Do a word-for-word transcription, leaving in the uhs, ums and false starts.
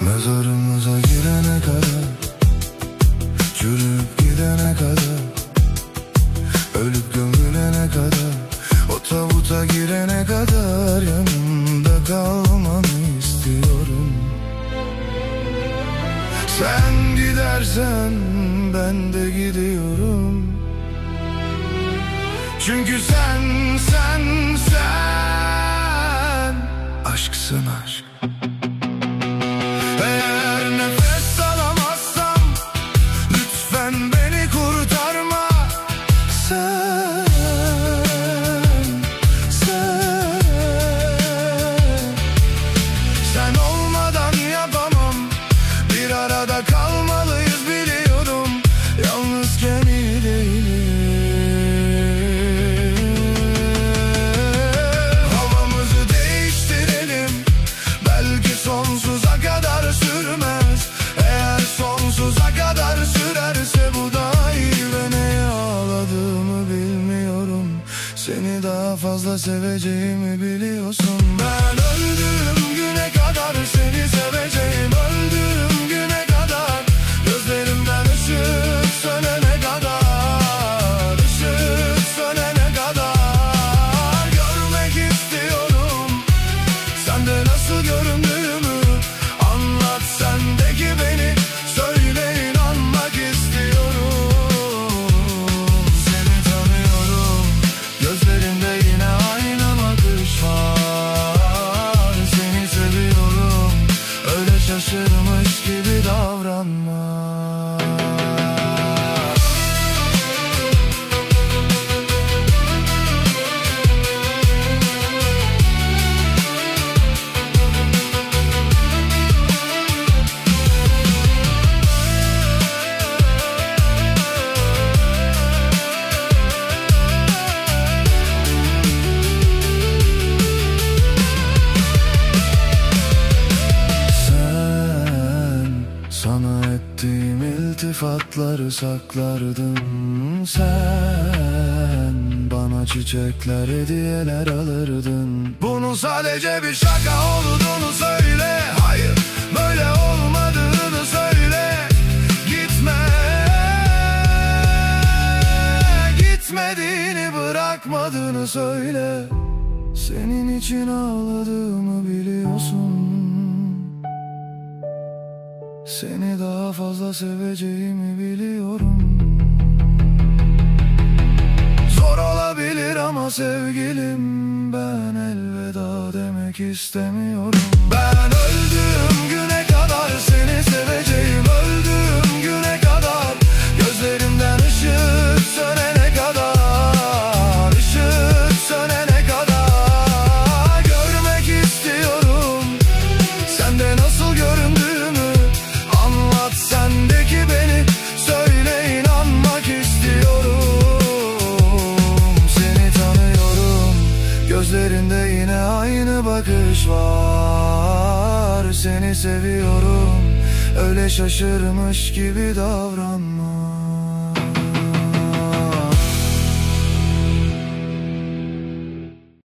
Mezarımıza girene kadar, çürüyüp gidene kadar, ölüp gömülene kadar, o tabuta girene kadar yanımda kalmanı istiyorum. Sen gidersen ben de gidiyorum. Çünkü sen, sen, sen aşksın aşk. Eğer nefes alamazsam lütfen beni kurtarma. Sen, sen, sen olmadan yapamam. Bir arada kalmalıyız biliyorum. Yalnızken iyi değilim. Havamızı değiştirelim. Belki sonsuza kadar sürmez. Eğer sonsuza kadar sürerse bu daha iyi. Ve neye ağladığımı bilmiyorum. Seni daha fazla seveceğimi biliyorsun. Ben öldüğüm güne kadar seni seveceğim. Öldüğüm güne kadar, gözlerimden ışık sönene kadar, ışık sönene kadar görmek istiyorum. Sende nasıl göründüğümü anlat, sendeki beni söyle, inanmak istiyorum. Seni tanıyorum, gözlerinde yine aynı bakış var. Seni seviyorum, öyle şaşırmış gibi davranma. Sana ettiğim iltifatları saklardın. Sen bana çiçekler, hediyeler alırdın. Bunun sadece bir şaka olduğunu söyle. Hayır, böyle olmadığını söyle. Gitme, gitmediğini, bırakmadığını söyle. Senin için ağladığımı biliyorsun. Seni daha fazla seveceğimi biliyorum. Zor olabilir ama sevgilim, ben elveda demek istemiyorum. Ben öldüğüm güne kadar seni seveceğim. Öldüğüm güne kadar, gözlerimden ışık sönene kadar, ışık sönene kadar görmek istiyorum. Sende nasıl göründüğümü anlat, sendeki beni söyle, inanmak istiyorum. Seni tanıyorum, gözlerinde yine aynı bakış var. Seni seviyorum, öyle şaşırmış gibi davran.